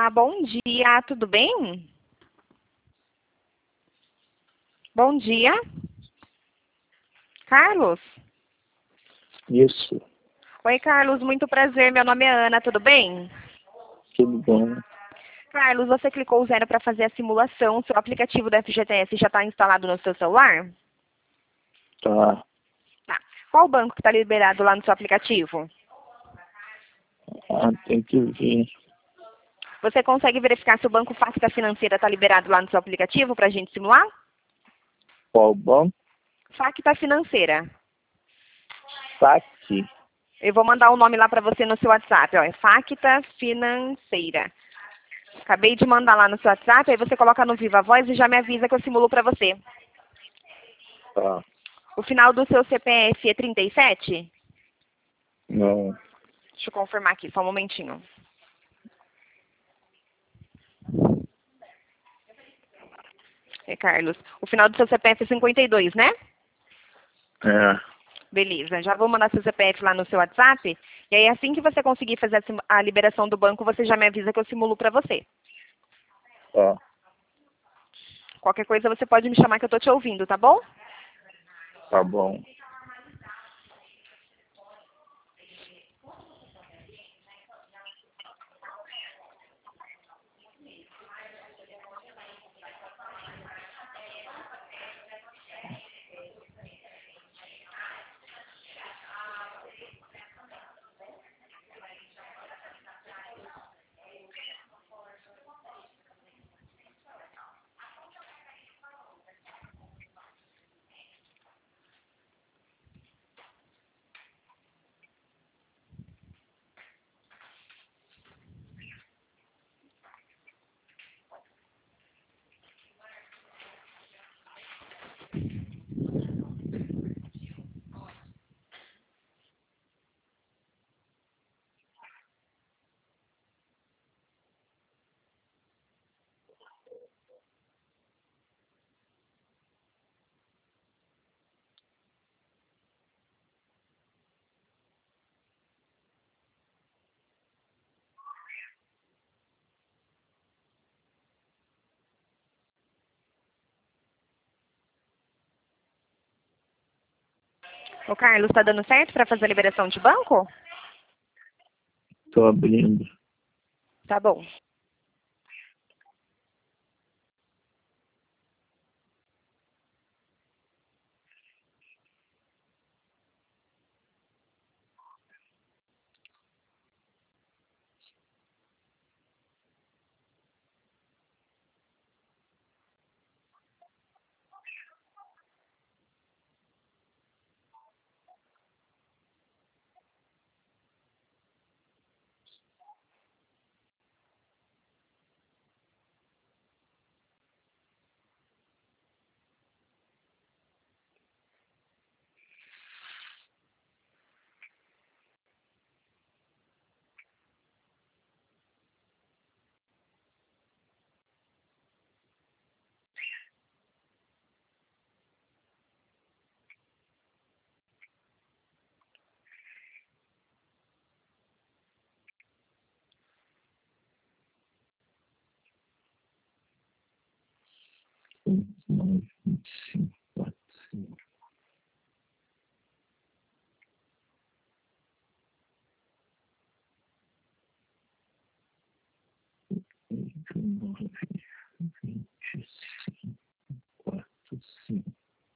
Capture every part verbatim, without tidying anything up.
Olá, bom dia, tudo bem? Bom dia. Carlos? Isso, Oi, Carlos, muito prazer. Meu nome é Ana, tudo bem? tudo bom. Carlos, você clicou o zero para fazer a simulação. Seu aplicativo da F G T S já está instalado no seu celular? Tá. Tá. Qual banco que está liberado lá no seu aplicativo? Ah, tem que vir. Você consegue verificar se o banco Facta Financeira está liberado lá no seu aplicativo para a gente simular? Qual banco? Facta Financeira. Saque. Eu vou mandar o nome lá para você no seu WhatsApp. Ó, é Facta Financeira. Acabei de mandar lá no seu WhatsApp, aí você coloca no Viva Voz e já me avisa que eu simulo para você. Tá. O final do seu C P F é trinta e sete? Não. Deixa eu confirmar aqui, só um momentinho. É, Carlos. O final do seu C P F é cinquenta e dois, né? É. Beleza, já vou mandar seu C P F lá no seu WhatsApp. E aí, assim que você conseguir fazer a sim- a liberação do banco, você já me avisa que eu simulo para você. Tá. Qualquer coisa você pode me chamar que eu tô te ouvindo, tá bom? Tá bom. Ô, Carlos, tá dando certo para fazer a liberação de banco? Tô abrindo. Tá bom. nove, vinte e cinco, quatro, cinco. nove, vinte e cinco, quatro, cinco.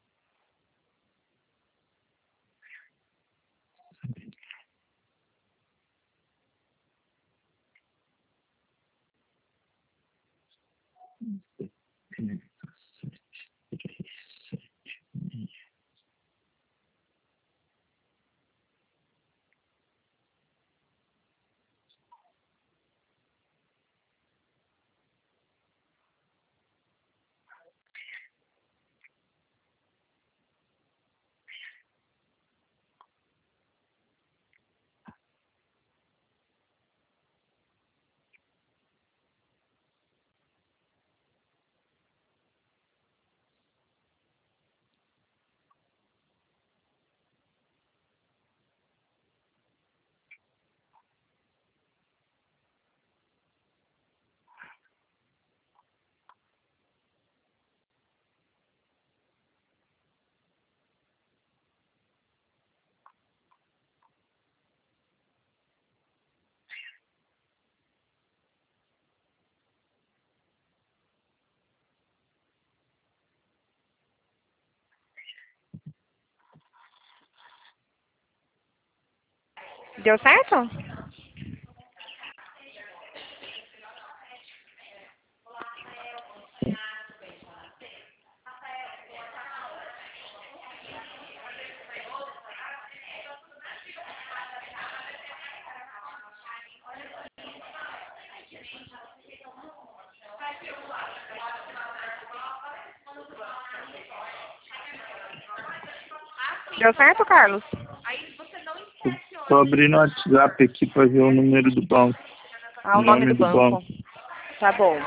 setenta, sete, três, sete, seis. Deu certo? Deu certo, Carlos? Tô abrindo o WhatsApp aqui para ver o número do banco. Ah, o nome do banco. Tá bom.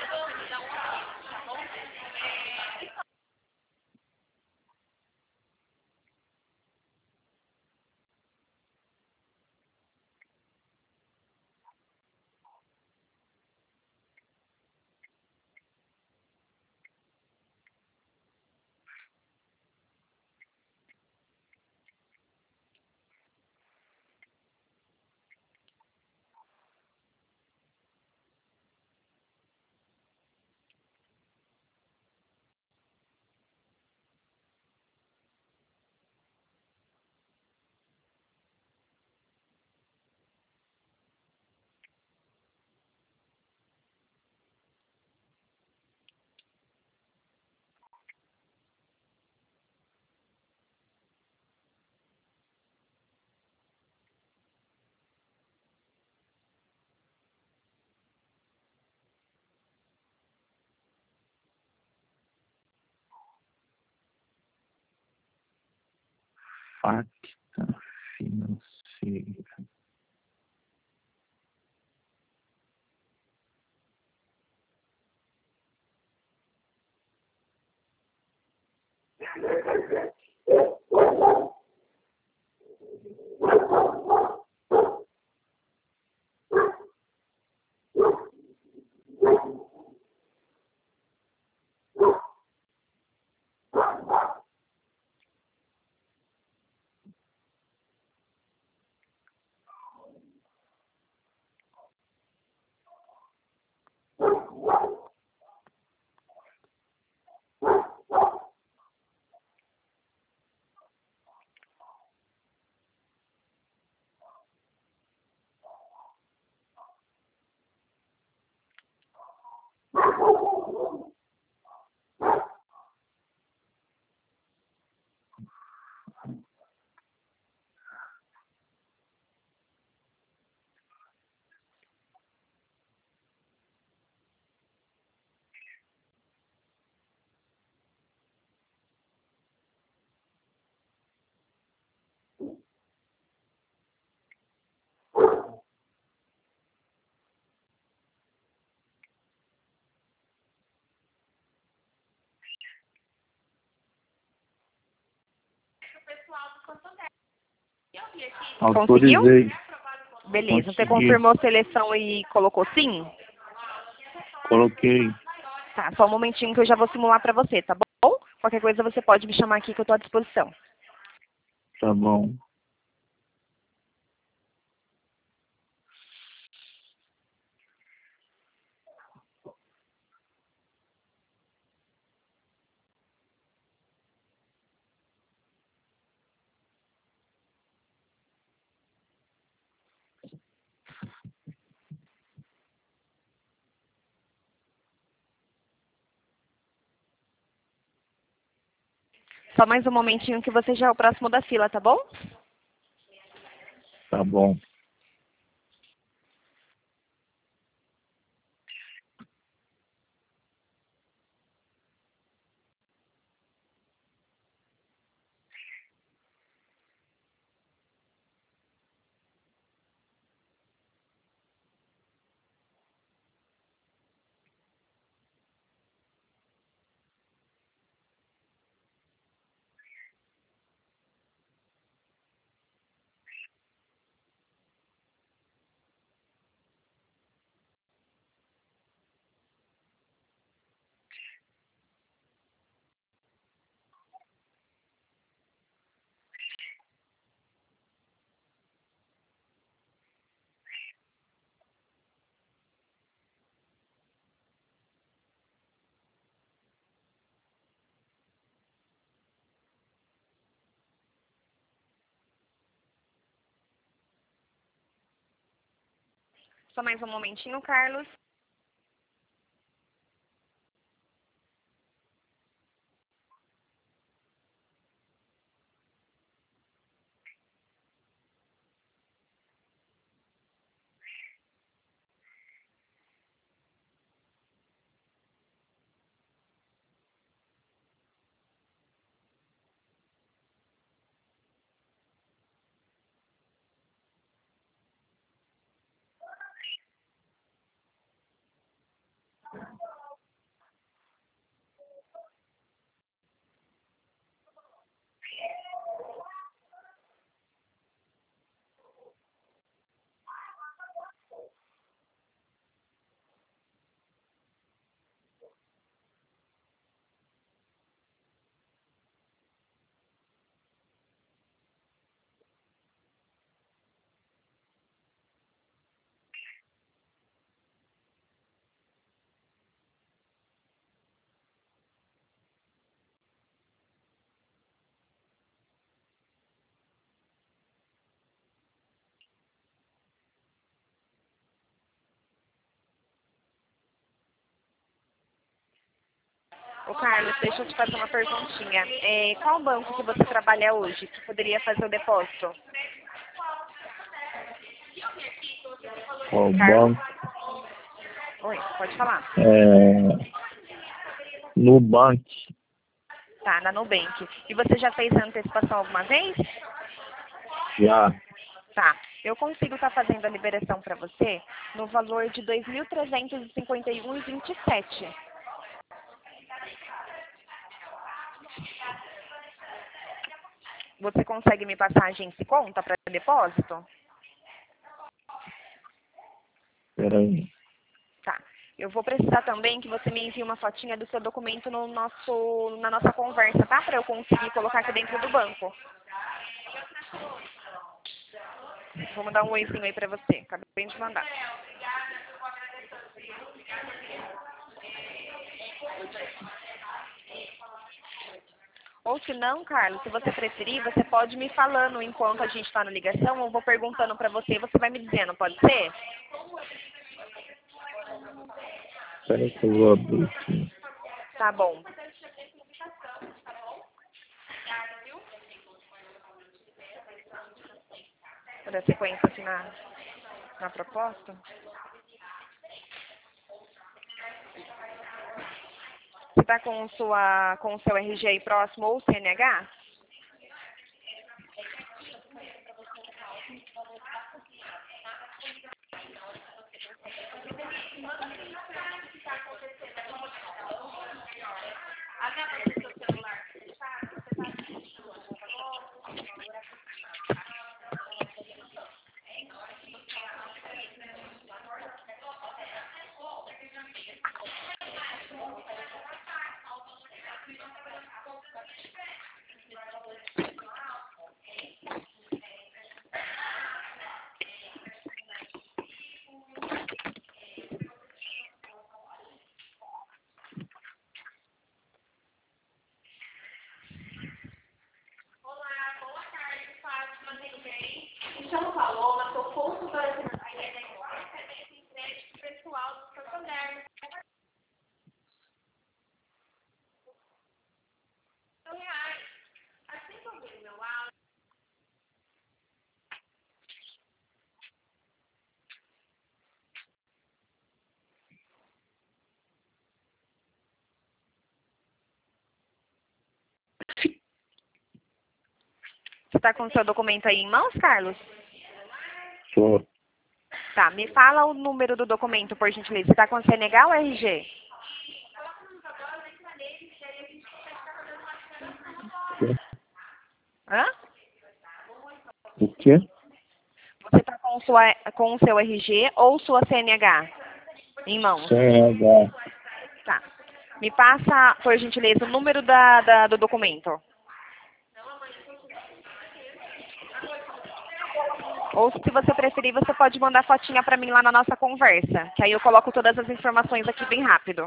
Facta financeira. Autorizei. Beleza. Você Consegui. confirmou a seleção e colocou sim? Coloquei. Tá, só um momentinho que eu já vou simular pra você, tá bom? Qualquer coisa você pode me chamar aqui que eu tô à disposição. Tá bom. Só mais um momentinho que você já é o próximo da fila, tá bom? Tá bom. Só mais um momentinho, Carlos. Ô, Carlos, deixa eu te fazer uma perguntinha. É, qual banco que você trabalha hoje que poderia fazer o depósito? Qual Carlos? banco? Oi, pode falar. É... Nubank. Tá, na Nubank. E você já fez a antecipação alguma vez? Já. Tá. Eu consigo estar fazendo a liberação para você no valor de dois mil trezentos e cinquenta e um reais e vinte e sete centavos. Você consegue me passar a agência e conta para depósito? Peraí. Tá. Eu vou precisar também que você me envie uma fotinha do seu documento no nosso, na nossa conversa, tá? Para eu conseguir colocar aqui dentro do banco. Vou mandar um oizinho aí para você. Acabei de mandar. Ou se não, Carlos, se você preferir, você pode me falando enquanto a gente está na ligação. Eu vou perguntando para você e você vai me dizendo, pode ser? Peraí que eu vou abrir aqui. Tá bom. Vou dar sequência aqui na, na proposta. Você está com, sua, com o seu R G aí próximo ou C N H? Você está com o seu documento aí em mãos, Carlos? Tô. Tá, me fala o número do documento, por gentileza. Você está com C N H ou R G? Hã? O quê? Você está com, sua, com o seu R G ou sua C N H em mãos? C N H. Tá. Me passa, por gentileza, o número da, da, do documento. Ou se você preferir, você pode mandar fotinha para mim lá na nossa conversa, que aí eu coloco todas as informações aqui bem rápido.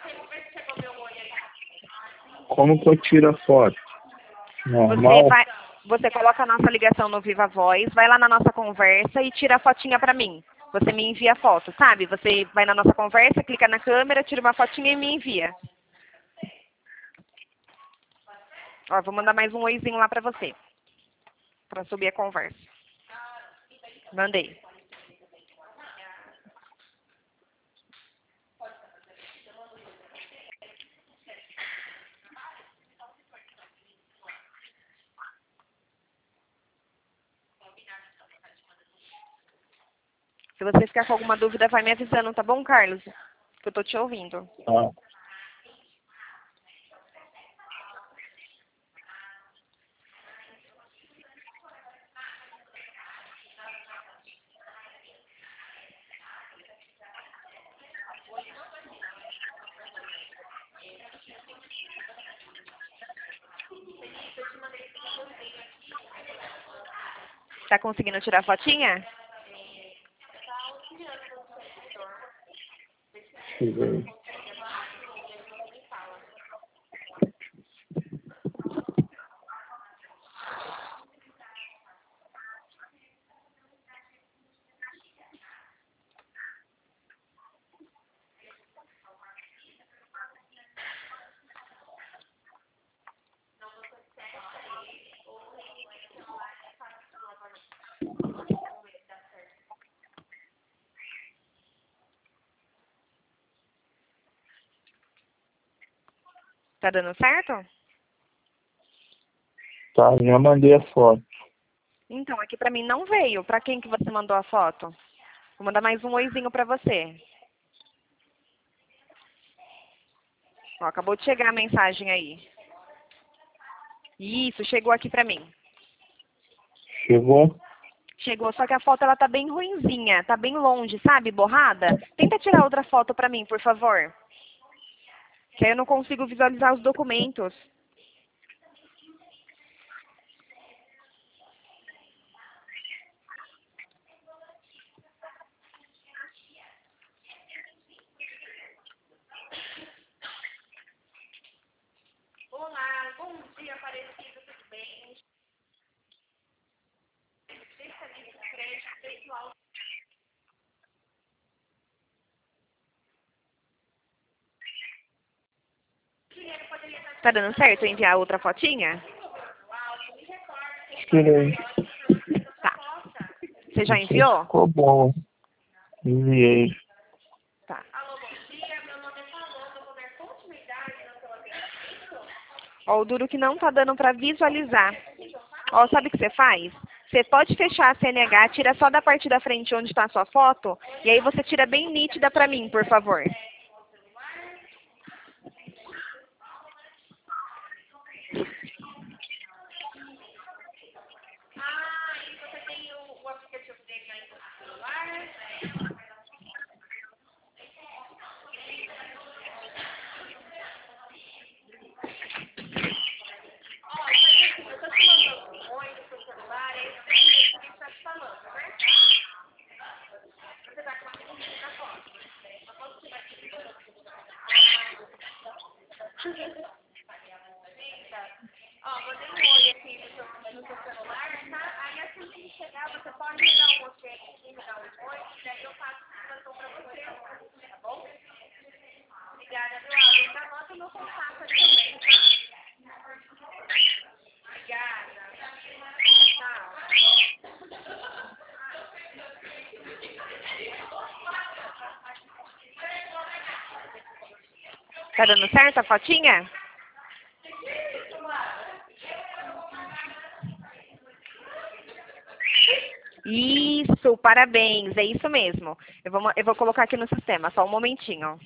Como que eu tiro a foto? Normal? Você vai, Você coloca a nossa ligação no Viva Voz, vai lá na nossa conversa e tira a fotinha pra mim. Você me envia a foto, sabe? Você vai na nossa conversa, clica na câmera, tira uma fotinha e me envia. Ó, vou mandar mais um oizinho lá pra você. Pra subir a conversa. Mandei. Se você ficar com alguma dúvida, vai me avisando, tá bom, Carlos? Que eu tô te ouvindo. Tá. Tá conseguindo tirar a fotinha? Deixa eu ver. Tá dando certo? Tá, já mandei a foto. Então, aqui pra mim não veio. Pra quem que você mandou a foto? Vou mandar mais um oizinho pra você. Ó, acabou de chegar a mensagem aí. Isso, chegou aqui pra mim. Chegou? Chegou, só que a foto ela tá bem ruinzinha, tá bem longe, sabe? Borrada. Tenta tirar outra foto pra mim, por favor. Que aí eu não consigo visualizar os documentos. Olá, bom dia, Aparecido, tudo bem? Tá dando certo enviar outra fotinha? Tirei. Tá. Você já Não sei se enviou? ficou bom. Enviei. Tá. Ó, o duro que não tá dando pra visualizar. Ó, sabe o que você faz? Você pode fechar a C N H, tira só da parte da frente onde está a sua foto, e aí você tira bem nítida pra mim, por favor. Tá dando certo a fotinha? Isso, parabéns, é isso mesmo. Eu vou, eu vou colocar aqui no sistema, só um momentinho.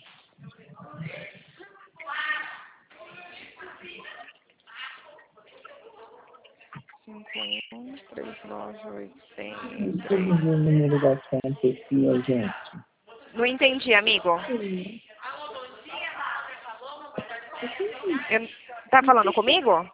cinco um três nove oito seis. Deixa eu ver o número da conta aqui, gente. Não entendi, amigo. Eu, tá falando comigo?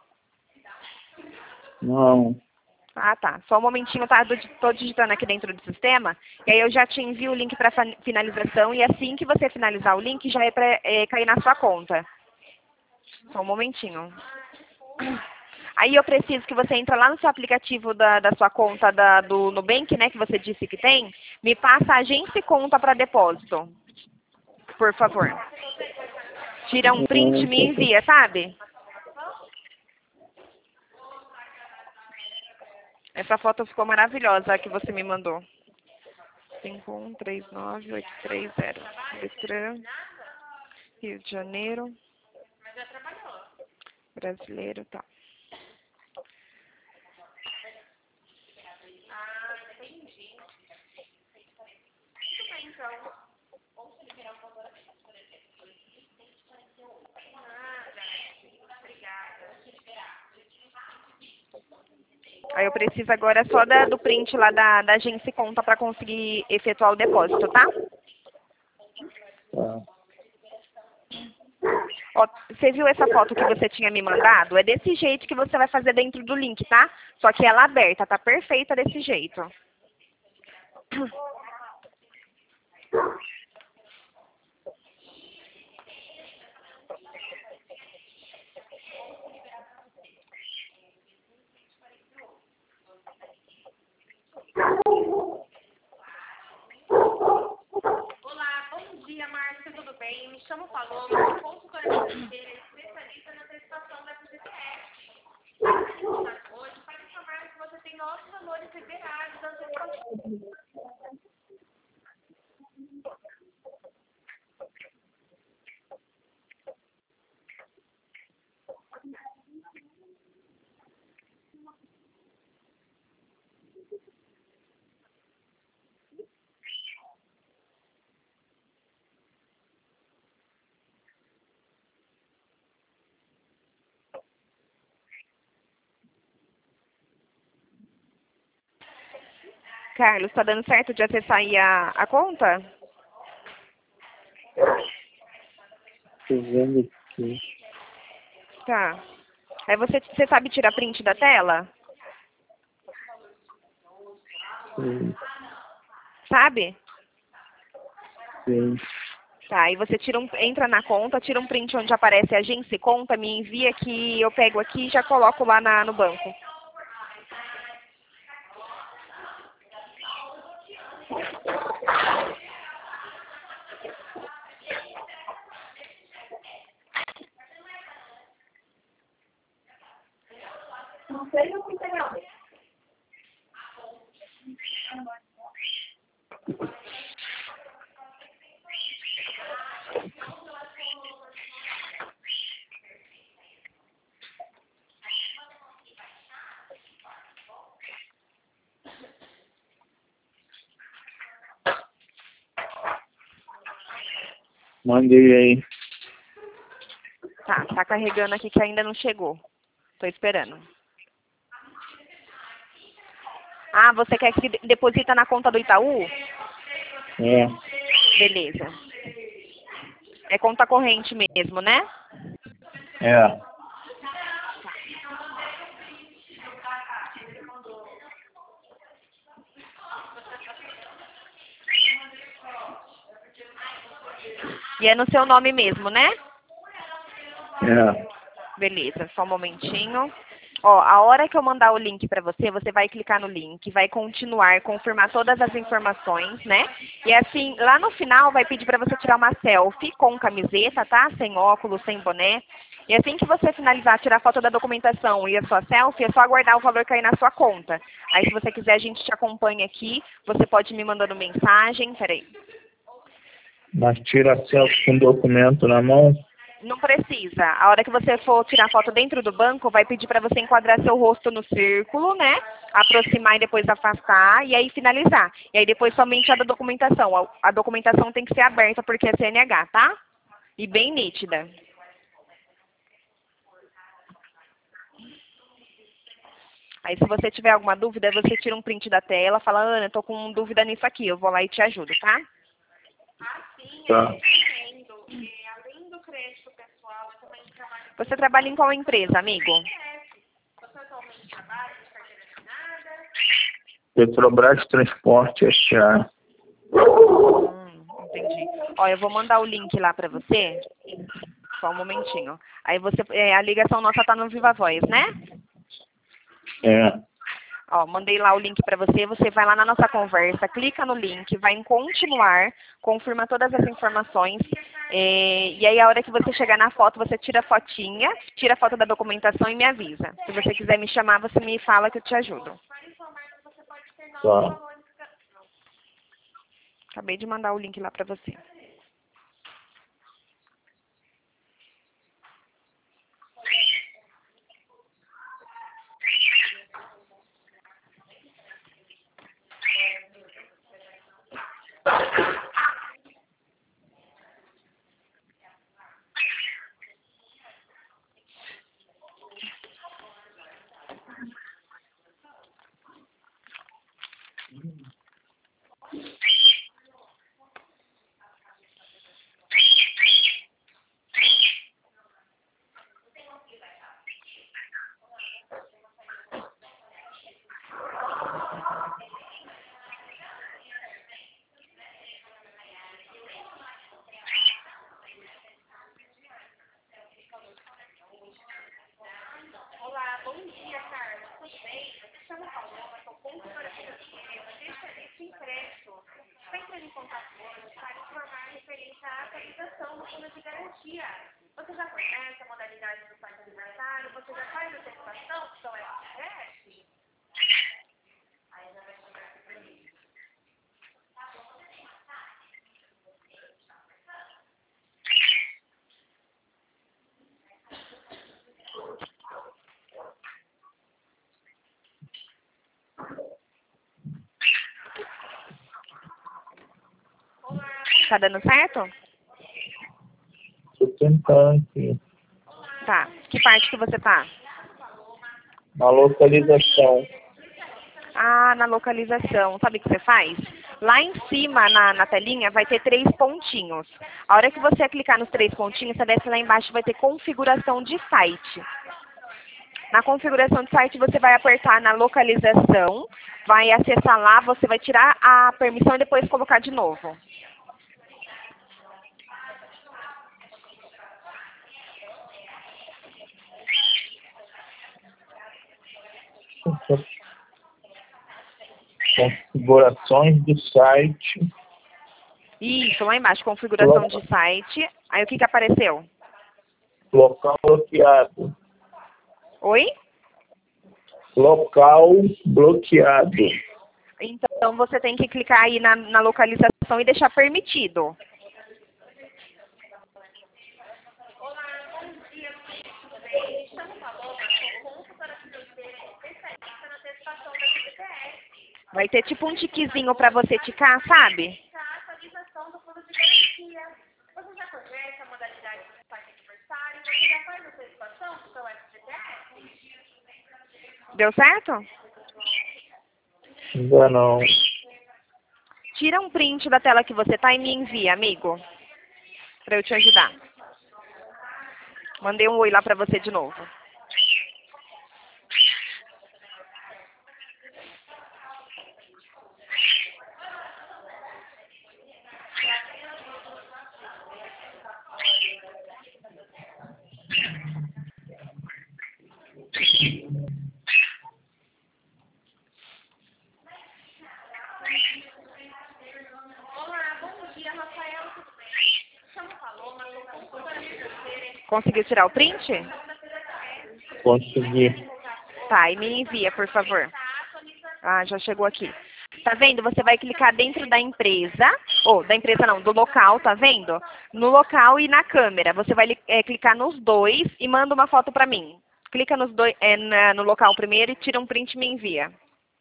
Não. Ah, tá. Só um momentinho, tá? Tô digitando aqui dentro do sistema. E aí eu já te envio o link para finalização. E assim que você finalizar o link, já é para é, cair na sua conta. Só um momentinho. Aí eu preciso que você entre lá no seu aplicativo da, da sua conta da, do Nubank, né, que você disse que tem, me passa a agência e conta para depósito, por favor. Tira um print e me envia, sabe? Essa foto ficou maravilhosa, a que você me mandou. cinco um três nove oito três zero. Detran, Rio de Janeiro. Brasileiro, tá. Aí eu preciso agora só da, do print lá da, da agência e conta para conseguir efetuar o depósito, tá? Tá. Ó, você viu essa foto que você tinha me mandado? É desse jeito que você vai fazer dentro do link, tá? Só que ela aberta, tá perfeita desse jeito. Olá, bom dia, Márcia, tudo bem? Me chamo Paloma, sou consultora financeira e especialista na prestação da F G T S. Hoje, para informar que você tem novos valores liberados das suas. Carlos, tá dando certo de acessar aí a, a conta? Tô vendo aqui. Tá. Aí você, você sabe tirar print da tela? Sim. Sabe? Sim. Tá, aí você tira um, entra na conta, tira um print onde aparece agência e conta, me envia que eu pego aqui e já coloco lá na, no banco. Não sei o que integral. Mandei aí. Tá, tá carregando aqui que ainda não chegou. Tô esperando. Ah, você quer que de- deposita na conta do Itaú? É. Beleza. É conta corrente mesmo, né? É. E é no seu nome mesmo, né? É. Beleza, só um momentinho. Ó, a hora que eu mandar o link pra você, você vai clicar no link, vai continuar, confirmar todas as informações, né? E assim, lá no final vai pedir pra você tirar uma selfie com camiseta, tá? Sem óculos, sem boné. E assim que você finalizar, tirar foto da documentação e a sua selfie, é só aguardar o valor cair na sua conta. Aí se você quiser, a gente te acompanha aqui, você pode me mandando mensagem, peraí. Mas tira selfie com documento na mão? Não precisa. A hora que você for tirar foto dentro do banco, vai pedir para você enquadrar seu rosto no círculo, né? Aproximar e depois afastar e aí finalizar. E aí depois somente a da documentação. A, a documentação tem que ser aberta porque é C N H, tá? E bem nítida. Aí se você tiver alguma dúvida, você tira um print da tela, fala, Ana, eu tô com dúvida nisso aqui, eu vou lá e te ajudo, tá? Ah, sim, Tá. eu entendo. E, além do crédito pessoal, eu também trabalho Você trabalha em qual empresa, amigo? com C P F. Você atualmente trabalha de carteira assinada? Petrobras Transporte S A Hum, entendi. Ó, eu vou mandar o link lá pra você. Só um momentinho. Aí você, é, a ligação nossa tá no Viva Voz, né? É. Ó, mandei lá o link para você, você vai lá na nossa conversa, clica no link, vai em continuar, confirma todas as informações, é, e aí a hora que você chegar na foto, você tira a fotinha, tira a foto da documentação e me avisa. Se você quiser me chamar, você me fala que eu te ajudo. Tá. Acabei de mandar o link lá para você. Olá, bom dia, Carla. Tudo bem? Eu me chamo Paloma, sou consultora financeira, especialista em crédito. Está entrando em contato hoje para informar referente à atualização do fundo de garantia. Você já conhece a modalidade do parque aniversário? Você já faz a antecipação do seu F G S? Aí já vai chegar aqui para mim. Tá dando certo? Tô tentando aqui. Tá. Que parte que você tá? Na localização. Ah, na localização. Sabe o que você faz? Lá em cima, na, na telinha, vai ter três pontinhos. A hora que você clicar nos três pontinhos, você desce lá embaixo, vai ter configuração de site. Na configuração de site, você vai apertar na localização, vai acessar lá, você vai tirar a permissão e depois colocar de novo. Configurações do site. Isso, lá embaixo, configuração de site. Aí o que que apareceu? Local bloqueado. Oi? Local bloqueado. Então você tem que clicar aí na, na localização e deixar permitido. Olá, bom dia, tudo bem? Me chamo Paloma, sou consultora financeira especialista na antecipação da F G S. Vai ter tipo um tiquezinho para você ticar, sabe? A atualização do fundo de garantia. Você já conhece a modalidade do parque aniversário? Você já faz a antecipação do seu F G S? Deu certo? Ainda não. Tira um print da tela que você tá e me envia, amigo. Para eu te ajudar. Mandei um oi lá para você de novo. Olá, bom dia, Rafael, tudo bem? Me chamo Paloma, sou consultora financeira. Conseguiu tirar o print? Consegui. Tá, e me envia, por favor. Ah, já chegou aqui. Tá vendo? Você vai clicar dentro da empresa, ou da empresa não, do local, tá vendo? No local e na câmera. Você vai é, clicar nos dois e manda uma foto pra mim. Clica nos dois, é, na, no local primeiro e tira um print e me envia.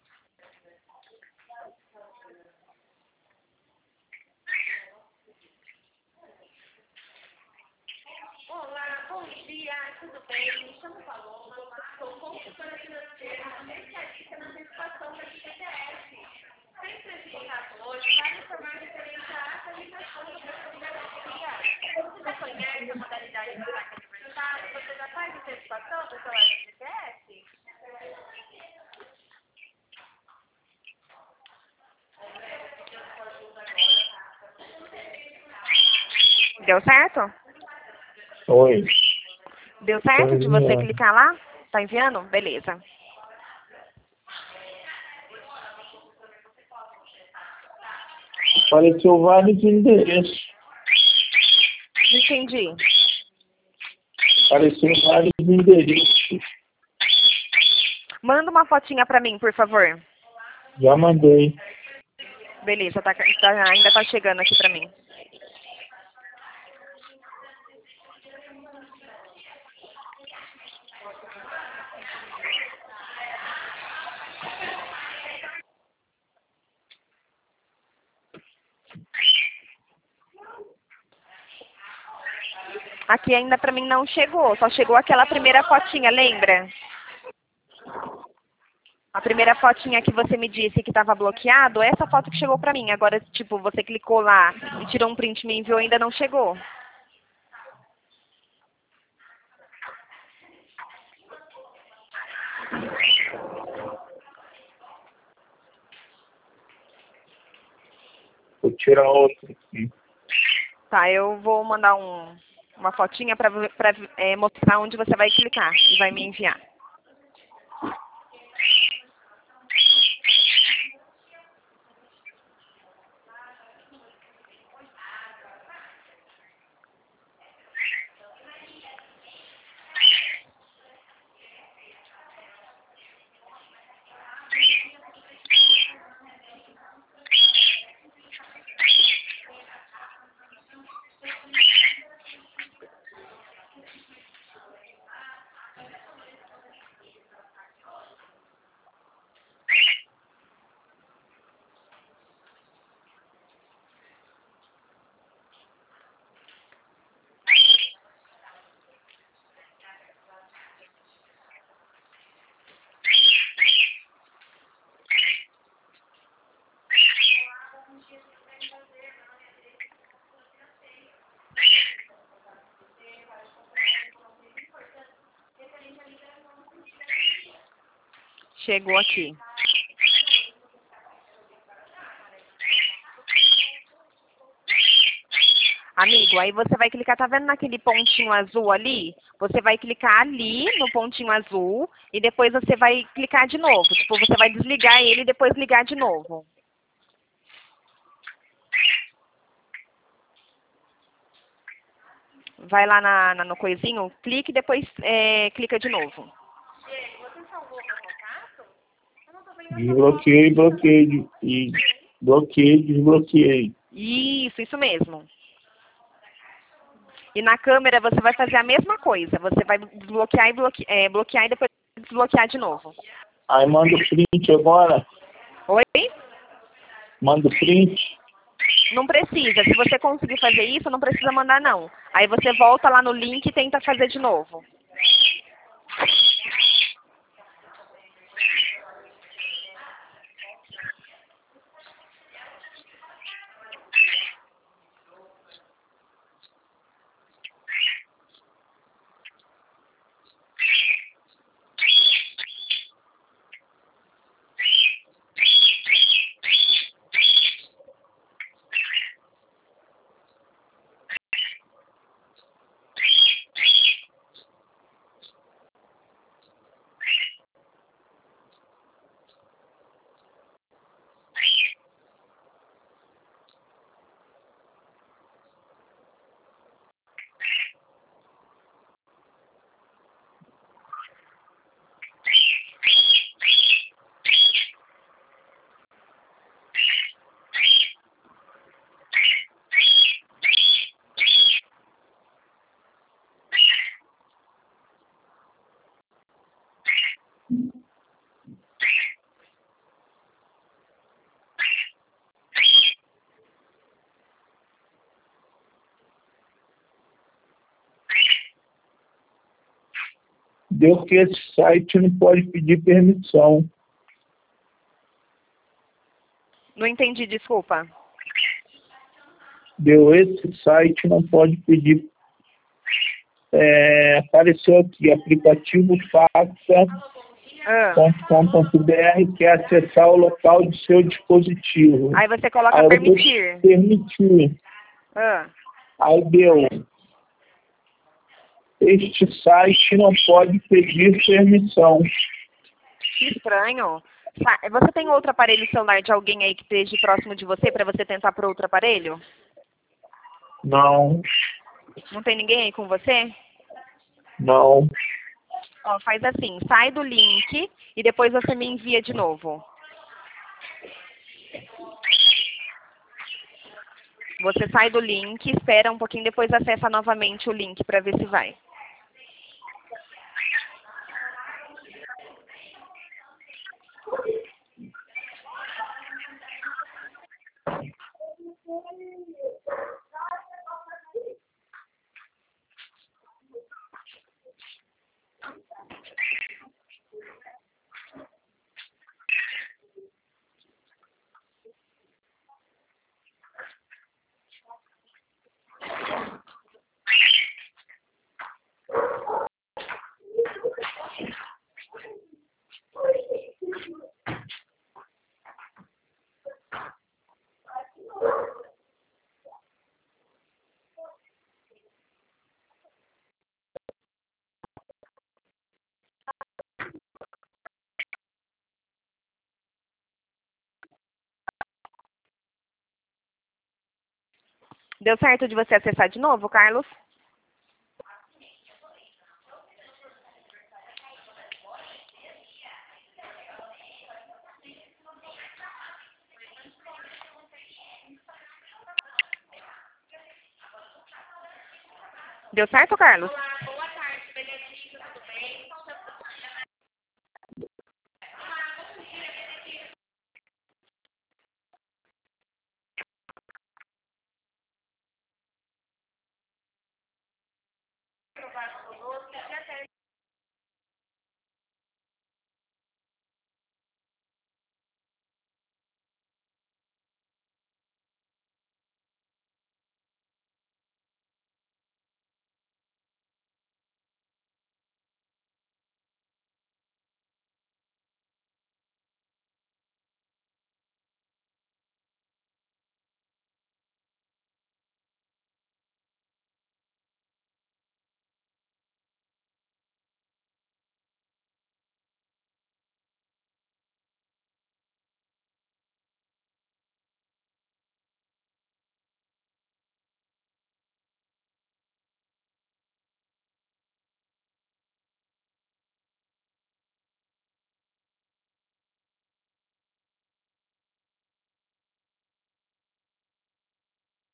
Olá, bom dia, tudo bem? Me chamo Paloma, sou consultora financeira especialista na antecipação da F G S. Sempre esse contato hoje para informar referente à atualização do fundo de garantia. Você já conhece a modalidade do parque aniversário? Você já faz a antecipação do seu F G S? Deu certo? Oi. Deu certo de você clicar lá? Tá enviando? Beleza. Apareceu vários endereços. Não entendi. Apareceu vários endereços. Manda uma fotinha pra mim, por favor. Já mandei. Beleza, tá, tá- ainda tá chegando aqui pra mim. Aqui ainda pra mim não chegou, só chegou aquela primeira fotinha, lembra? A primeira fotinha que você me disse que estava bloqueado, essa foto que chegou pra mim. Agora, tipo, você clicou lá e tirou um print e me enviou, ainda não chegou. Vou tirar outra aqui. Tá, eu vou mandar um, uma fotinha pra, pra é, mostrar onde você vai clicar e vai me enviar. Chegou aqui. Amigo, aí você vai clicar, tá vendo naquele pontinho azul ali? Você vai clicar ali no pontinho azul e depois você vai clicar de novo. Tipo, você vai desligar ele e depois ligar de novo. Vai lá na, na- no coisinho, clique e depois é, clica de novo. Desbloqueei, bloqueei. E bloqueei, desbloqueei. Isso, isso mesmo. E na câmera você vai fazer a mesma coisa. Você vai desbloquear e bloque, é, bloquear e depois desbloquear de novo. Aí manda o print agora. Oi? Manda o print. Não precisa. Se você conseguir fazer isso, não precisa mandar não. Aí você volta lá no link e tenta fazer de novo. Deu que esse site não pode pedir permissão. Não entendi, desculpa. Deu esse site não pode pedir. É, apareceu aqui, aplicativo faxa ponto com ponto br, quer acessar o local do seu dispositivo. Aí você coloca Aí eu vou permitir. permitir. Ah. Aí deu. Este site não pode pedir permissão. Que estranho. Sa- Você tem outro aparelho celular de alguém aí que esteja próximo de você para você tentar por outro aparelho? Não, Não tem ninguém aí com você? não. Ó, faz assim, sai do link e depois você me envia de novo. Você sai do link, espera um pouquinho, depois acessa novamente o link para ver se vai. Deu certo de você acessar de novo, Carlos? Deu certo, Carlos?